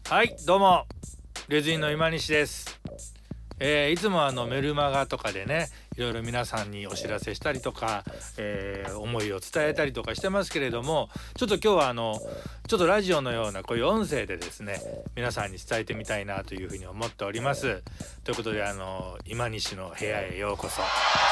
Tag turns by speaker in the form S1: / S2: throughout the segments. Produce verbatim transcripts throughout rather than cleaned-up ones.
S1: はい、どうもレズインの今西です。えー、いつもあのメルマガとかでね、いろいろ皆さんにお知らせしたりとか、えー、思いを伝えたりとかしてますけれども、ちょっと今日はあのちょっとラジオのようなこういう音声でですね、皆さんに伝えてみたいなというふうに思っております。ということで、あの今西の部屋へようこそ。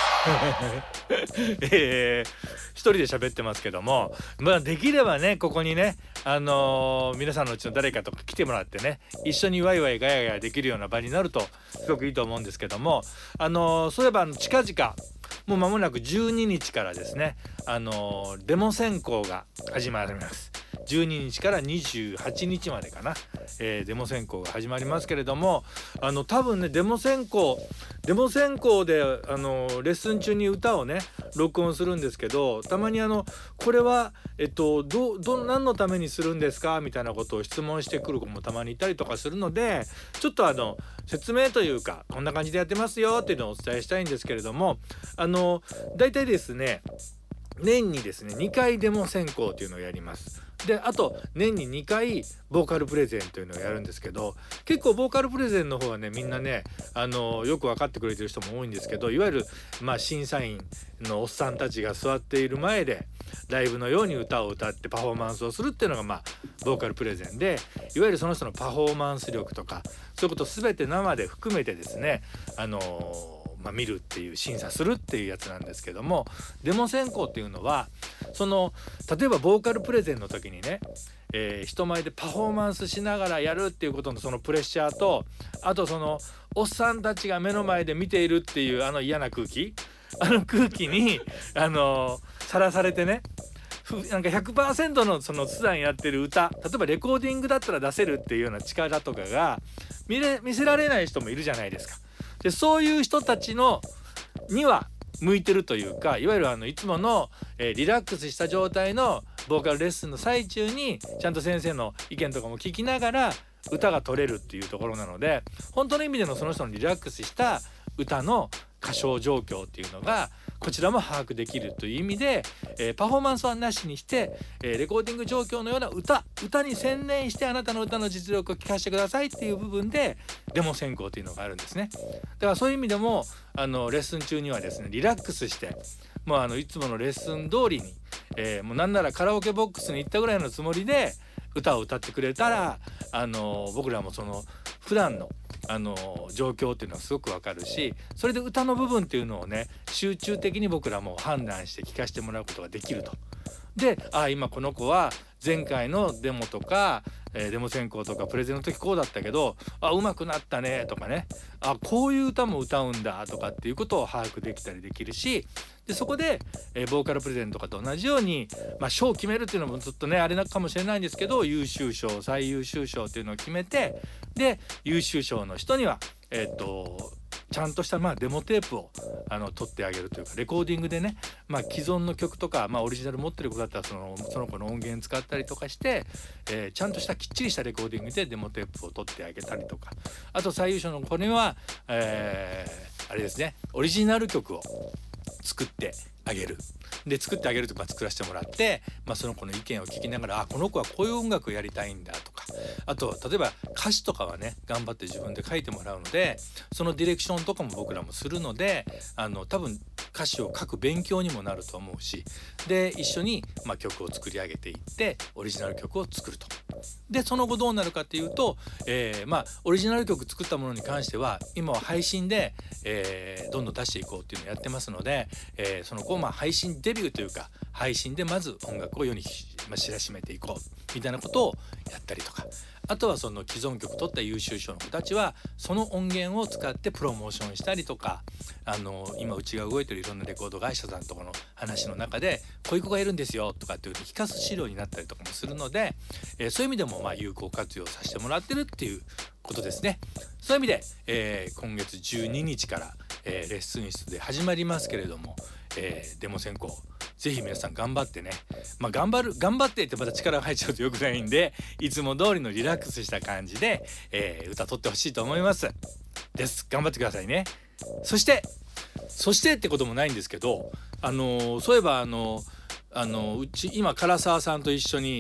S1: えー、一人で喋ってますけども、まあできればね、ここにね、あのー、皆さんのうちの誰かとか来てもらってね、一緒にワイワイガヤガヤできるような場になるとすごくいいと思うんですけども、あのー、そういえば近々もう間もなくじゅうににちからですね、あのー、デモ選考が始まります。じゅうににちからにじゅうはちにちまでかな、えー、デモ選考が始まりますけれども、あの多分ね、デモ選考デモ選考であのレッスン中に歌をね録音するんですけど、たまにあのこれはえっとどど何のためにするんですかみたいなことを質問してくる子もたまにいたりとかするので、ちょっとあの説明というか、こんな感じでやってますよっていうのをお伝えしたいんですけれども、あのだいたいですね、年にですねにかいデモ選考というのをやります。で、あと年ににかいボーカルプレゼンというのをやるんですけど、結構ボーカルプレゼンの方はね、みんなね、あのよく分かってくれてる人も多いんですけど、いわゆるまあ審査員のおっさんたちが座っている前でライブのように歌を歌ってパフォーマンスをするっていうのがまあボーカルプレゼンで、いわゆるその人のパフォーマンス力とかそういうこと全て生で含めてですね、あのーまあ、見るっていう審査するっていうやつなんですけども、デモ選考っていうのはその例えばボーカルプレゼンの時にね、えー、人前でパフォーマンスしながらやるっていうことのそのプレッシャーと、あとそのおっさんたちが目の前で見ているっていうあの嫌な空気あの空気にあのさらされてね、なんか ひゃくパーセント のその普段やってる歌、例えばレコーディングだったら出せるっていうような力とかが見れ見せられない人もいるじゃないですか。で、そういう人たちのには向いてるというか、いわゆるあのいつもの、えー、リラックスした状態のボーカルレッスンの最中にちゃんと先生の意見とかも聞きながら歌が取れるっていうところなので、本当の意味でのその人のリラックスした歌の歌唱状況っていうのがこちらも把握できるという意味で、えー、パフォーマンスはなしにして、えー、レコーディング状況のような歌歌に専念してあなたの歌の実力を聞かせてくださいっていう部分でデモ選考というのがあるんですね。だからそういう意味でもあのレッスン中にはですね、リラックスしてもうあのいつものレッスン通りに、えー、もうなんならカラオケボックスに行ったぐらいのつもりで歌を歌ってくれたら、あの僕らもその普段のあの状況っていうのはすごくわかるし、それで歌の部分っていうのをね集中的に僕らも判断して聞かせてもらうことができると。で、あ、今この子は前回のデモとか、えー、デモ選考とかプレゼンの時こうだったけど、あ、上手くなったねとかね、あ、こういう歌も歌うんだとかっていうことを把握できたりできるし、でそこで、えー、ボーカルプレゼンとかと同じように、まあ、賞を決めるっていうのもずっとねあれなかもしれないんですけど、優秀賞最優秀賞っていうのを決めて、で優秀賞の人にはえっとちゃんとしたまあデモテープをあの取ってあげるというか、レコーディングでね、まあ、既存の曲とか、まあ、オリジナル持ってる子だったらそのその子の音源使ったりとかして、えー、ちゃんとしたきっちりしたレコーディングでデモテープを取ってあげたりとか、あと最優秀の子には、えー、あれですね、オリジナル曲を作ってあげる。で作ってあげるとか作らせてもらって、まあ、その子の意見を聞きながら、あ、この子はこういう音楽をやりたいんだとか、あと例えば歌詞とかはね頑張って自分で書いてもらうので、そのディレクションとかも僕らもするので、あの多分歌詞を書く勉強にもなると思うし、で一緒に、まあ、曲を作り上げていってオリジナル曲を作ると。でその後どうなるかっていうと、えー、まあオリジナル曲作ったものに関しては今は配信で、えー、どんどん出していこうっていうのをやってますので、えー、その後まあ配信デビューというか配信でまず音楽を世に知らしめていこうみたいなことをやったりとか、あとはその既存曲取った優秀賞の子たちはその音源を使ってプロモーションしたりとか、あの今うちが動いてるいろんなレコード会社さんとかの話の中でこういう子がいるんですよとかっていう聞かす資料になったりとかもするので、えー、そういう意味でもまあ有効活用させてもらってるっていうことですね。そういう意味で、えー、今月じゅうににちから、えー、レッスン室で始まりますけれども、えー、デモ選考ぜひ皆さん頑張ってね、まあ頑張る頑張ってってまた力が入っちゃうとよくないんで、いつも通りのリラックスした感じで、えー、歌取ってほしいと思いますです。頑張ってくださいね。そしてそしてってこともないんですけど、あのー、そういえばあのー、あのー、うち今唐沢さんと一緒に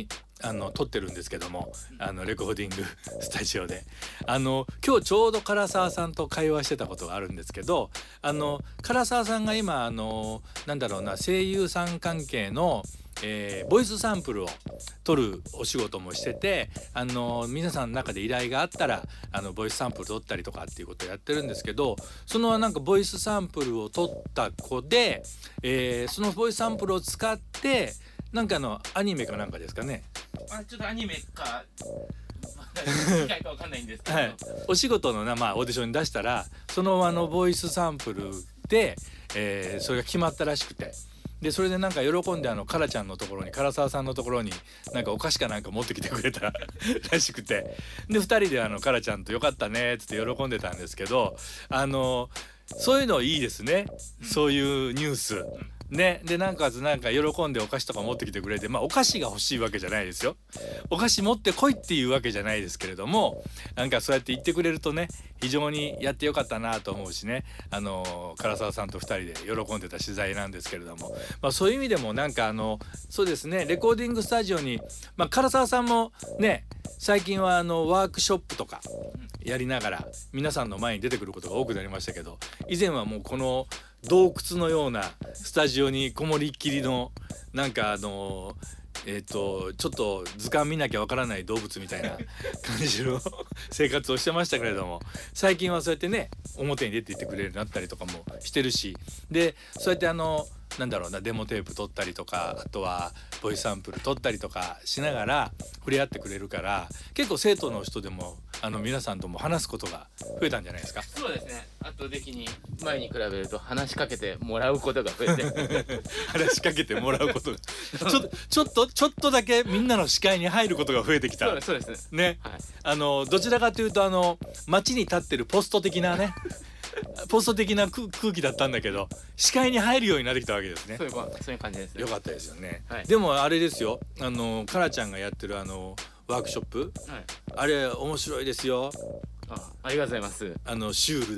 S1: あの撮ってるんですけども、あのレコーディングスタジオであの今日ちょうど唐沢さんと会話してたことがあるんですけど、あの唐沢さんが今あのなんだろうな声優さん関係のえー、ボイスサンプルを撮るお仕事もしてて、あの皆さんの中で依頼があったらあのボイスサンプル撮ったりとかっていうことをやってるんですけど、そのなんかボイスサンプルを撮った子で、えー、そのボイスサンプルを使ってなんかのアニメかなんかですかね。
S2: あ、ちょっとアニメか機械かわかんないんですけど、
S1: はい、お仕事のな、まあ、オーディションに出したらそのあのボイスサンプルで、えー、それが決まったらしくて。でそれでなんか喜んであのカラちゃんのところに唐沢さんのところになんかお菓子かなんか持ってきてくれたらしくて、でふたりであのカラちゃんとよかったねっつって喜んでたんですけど、あのそういうのいいですね、そういうニュースね。でなんかなんか喜んでお菓子とか持ってきてくれて、まあお菓子が欲しいわけじゃないですよ、お菓子持ってこいっていうわけじゃないですけれども、なんかそうやって言ってくれるとね非常にやってよかったなと思うしね、あの唐沢さんとふたりで喜んでた取材なんですけれども、まあ、そういう意味でもなんかあのそうですね、レコーディングスタジオに、まあ、唐沢さんもね最近はあのワークショップとかやりながら皆さんの前に出てくることが多くなりましたけど、以前はもうこの洞窟のようなスタジオにこもりっきりのなんかあのえー、とちょっと図鑑見なきゃわからない動物みたいな感じの生活をしてましたけれども、最近はそうやってね表に出ていってくれるようになったりとかもしてるし、でそうやってあのなんだろうなデモテープ撮ったりとか、あとはボイスサンプル撮ったりとかしながら触れ合ってくれるから、結構生徒の人でもあの皆さんとも話すことが増えたんじゃないですか。
S2: そうですね、圧倒的に前に比べると話しかけてもらうことが増えて
S1: 話しかけてもらうことがちょっとちょっとちょっとだけみんなの視界に入ることが増えてきた。
S2: そうです
S1: ね、
S2: はい、
S1: あのどちらかというとあの街に立ってるポスト的なねポスト的な空気だったんだけど視界に入るようになってきたわけですね。
S2: そういうそういう感じです、ね、
S1: よかったですよね、
S2: はい、
S1: でもあれですよ、あのカラちゃんがやってるあのワークショップ、はい、あれ面白いですよ。
S2: あ, ありがとうございます。
S1: あのシュール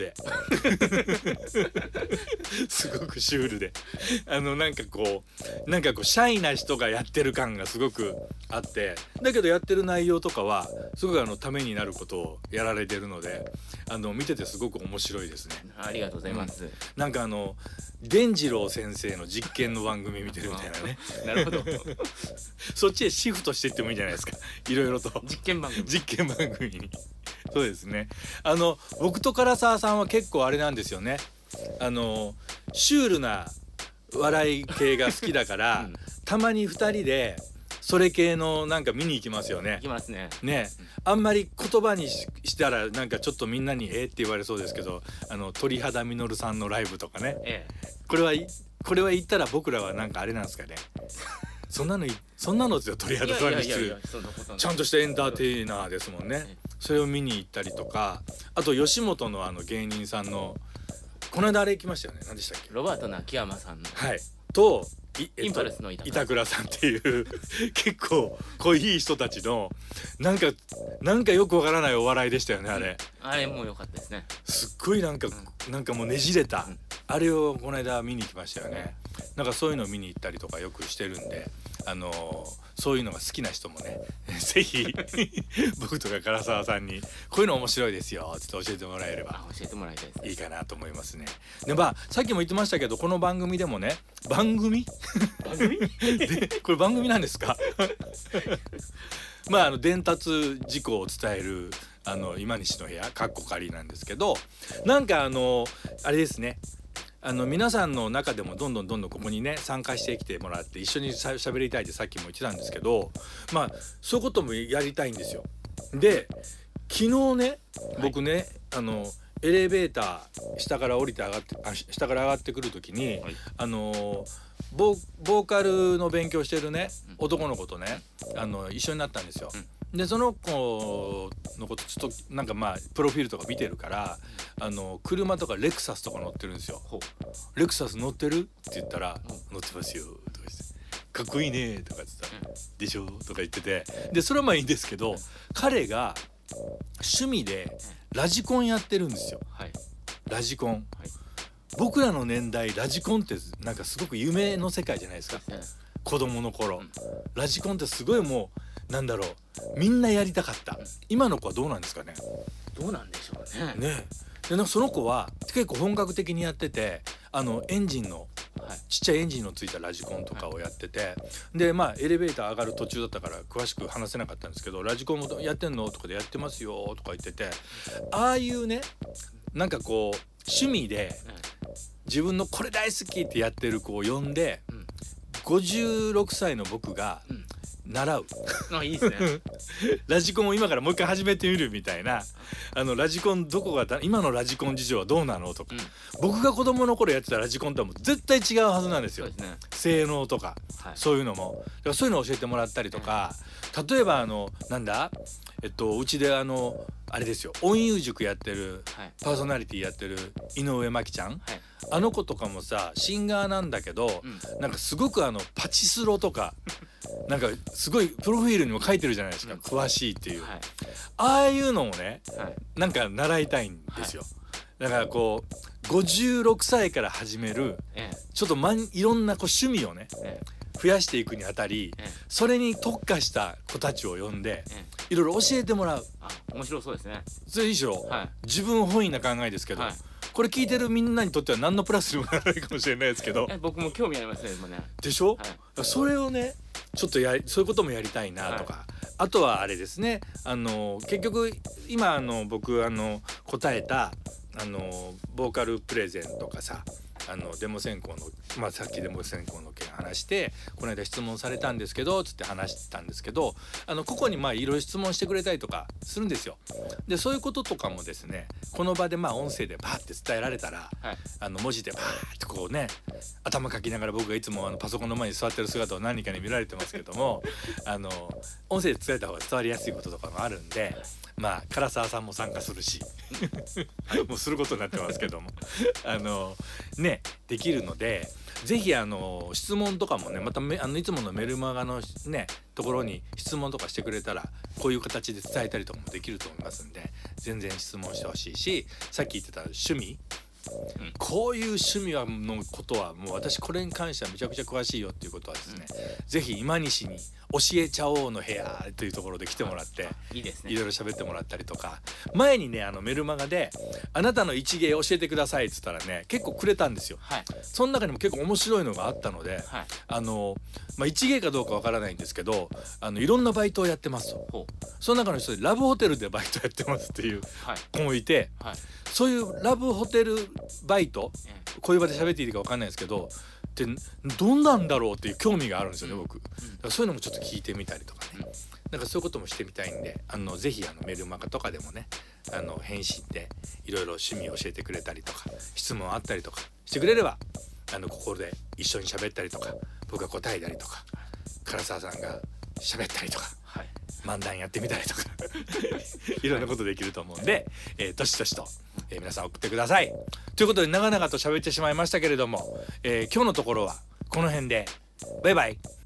S1: ですごくシュールであのなんかこうなんかこうシャイな人がやってる感がすごくあって、だけどやってる内容とかはすごくあのためになることをやられてるので、あの見ててすごく面白いですね。
S2: ありがとうございます、うん、
S1: なんかあの伝次郎先生の実験の番組見てるみたいなね
S2: なるほど
S1: そっちへシフトしていってもいいんじゃないですか、いろいろと
S2: 実験番組
S1: 実験番組にそうですね、あの僕と唐沢さんは結構あれなんですよね、あのシュールな笑い系が好きだから、うん、たまにふたりでそれ系のなんか見に行きますよね。
S2: 行きますね。
S1: ね、あんまり言葉に し, したらなんかちょっとみんなにえーって言われそうですけど、あの鳥肌実さんのライブとかね、ええ、これはこれは言ったら僕らはなんかあれなんですかねそんなのそんなのですよ、鳥肌さんにするちゃんとしたエンターテイナーですもんね、ええ、それを見に行ったりとか、あと吉本のあの芸人さんのこの間あれ行きましたよね、何でしたっけ、
S2: ロバート秋山さんの、
S1: はい、と
S2: インパルスの
S1: 板倉さんっていう結構濃い人たちのなんかなんかよくわからないお笑いでしたよね、あれ、
S2: うん、あれも良かったですね。
S1: すっごいなんか、うん、なんかもうねじれた、うん、あれをこの間見に行きましたよね。なんかそういうのを見に行ったりとかよくしてるんで、あのー、そういうのが好きな人もねぜひ僕とか唐沢さんにこういうの面白いですよって教えてもらえれば
S2: 教えてもらいたいです、
S1: いいかなと思いますね。でまあさっきも言ってましたけど、この番組でもね、番組
S2: 番組
S1: でこれ番組なんですかまああの伝達事項を伝えるあの今西の部屋かっこ仮なんですけど、なんかあのあれですね、あの皆さんの中でもどんどんどんどんここにね参加してきてもらって一緒にしゃべりたいってさっきも言ってたんですけど、まあそういうこともやりたいんですよ。で昨日ね僕ね、はい、あのエレベーター下から降りて上がってあ下から上がってくる時に、はい、あのボーカルの勉強してるね男の子とねあの一緒になったんですよ。でその子のことちょっとなんかまあプロフィールとか見てるから、あの車とかレクサスとか乗ってるんですよ。レクサス乗ってるって言ったら、乗ってますよとか言って、かっこいいねとか言ってた、でしょとか言ってて、でそれはまあいいんですけど、彼が趣味でラジコンやってるんですよ、はい、ラジコン、はい、僕らの年代ラジコンってなんかすごく夢の世界じゃないですか、子供の頃、うん、ラジコンってすごいもうなんだろう、みんなやりたかった。今の子はどうなんですかね。
S2: どうなんでしょうね。
S1: ねでなんかその子は結構本格的にやってて、あのエンジンの
S2: はい
S1: ちっちゃいエンジンのついたラジコンとかをやってて、でまあエレベーター上がる途中だったから詳しく話せなかったんですけど、ラジコンもやってんのとかでやってますよとか言ってて、ああいうねなんかこう趣味で自分のこれ大好きってやってる子を呼んで、
S2: うん、
S1: ごじゅうろくさいの僕が習う、
S2: うん、あいいですね
S1: ラジコンを今からもう一回始めてみるみたいな、あのラジコンどこがだ今のラジコン事情はどうなのとか、うん、僕が子供の頃やってたラジコンとはもう絶対違うはずなんですよ。
S2: そうですね、
S1: 性能とか、はい、そういうのもだからそういうのを教えてもらったりとか、例えばあのなんだえっとうちであのあれですよ、音遊塾やってる、はい、パーソナリティやってる井上真紀ちゃん、はい、あの子とかもさシンガーなんだけど、うん、なんかすごくあのパチスロとかなんかすごいプロフィールにも書いてるじゃないですか、うん、詳しいっていう、はい、ああいうのもね、はい、なんか習いたいんですよ、はい、だからこうごじゅうろくさいから始める、ええ、ちょっと、ま、いろんなこう趣味をね、ええ、増やしていくにあたり、ええ、それに特化した子たちを呼んで、ええ、いろいろ教えてもらう。
S2: あ、面白そうですね。
S1: それいいでしょ、はい、自分本位な考えですけど、はい、これ聞いてるみんなにとっては何のプラスにもならないかもしれないですけど、
S2: え僕も興味ありますね今ね。
S1: でしょ、はい、それをねちょっとやそういうこともやりたいなとか、はい、あとはあれですね、あの結局今あの僕あの答えたあのボーカルプレゼンとかさ、あのデモ選考の、まあ、さっきデモ選考の件話してこの間質問されたんですけどつって話してたんですけど、あの個々にまあいろいろ質問してくれたりとかするんですよ。でそういうこととかもですねこの場でまあ音声でバーって伝えられたら、はい、あの文字でバーってこうね頭書きながら僕がいつもあのパソコンの前に座ってる姿を何人かに見られてますけどもあの音声で伝えた方が伝わりやすいこととかもあるんで、まあ唐沢さんも参加するしもうすることになってますけどもあのねできるので、ぜひあの質問とかもねまためあのいつものメルマガのねところに質問とかしてくれたらこういう形で伝えたりとかもできると思いますんで、全然質問してほしいし、さっき言ってた趣味、うん、こういう趣味はのことはもう私これに関してはめちゃくちゃ詳しいよっていうことはですね、うん、ぜひ今西に教えちゃおうの部屋というところで来てもらって
S2: いいですね、
S1: いろいろ喋ってもらったりとか、前にねあのメルマガであなたの一芸教えてくださいって言ったらね結構くれたんですよ、はい、その中にも結構面白いのがあったので、はい、あの、まあ、一芸かどうかわからないんですけどあのいろんなバイトをやってますと、その中の人でラブホテルでバイトやってますっていう子もいて、はいはい、そういうラブホテルバイト、こういう場で喋っていいかわかんないですけどでどんなんだろうっていう興味があるんですよね僕、うん、だからそういうのもちょっと聞いてみたりとかね、うん、なんかそういうこともしてみたいんで、あのぜひあのメルマガとかでもねあの返信でいろいろ趣味を教えてくれたりとか質問あったりとかしてくれればあのここで一緒に喋ったりとか僕が答えたりとか唐沢さんが喋ったりとか、はい、漫談やってみたりとかいろんなことできると思うんで、えー、どしどしと、えー、皆さん送ってくださいということで長々と喋ってしまいましたけれども、えー、今日のところはこの辺でバイバイ。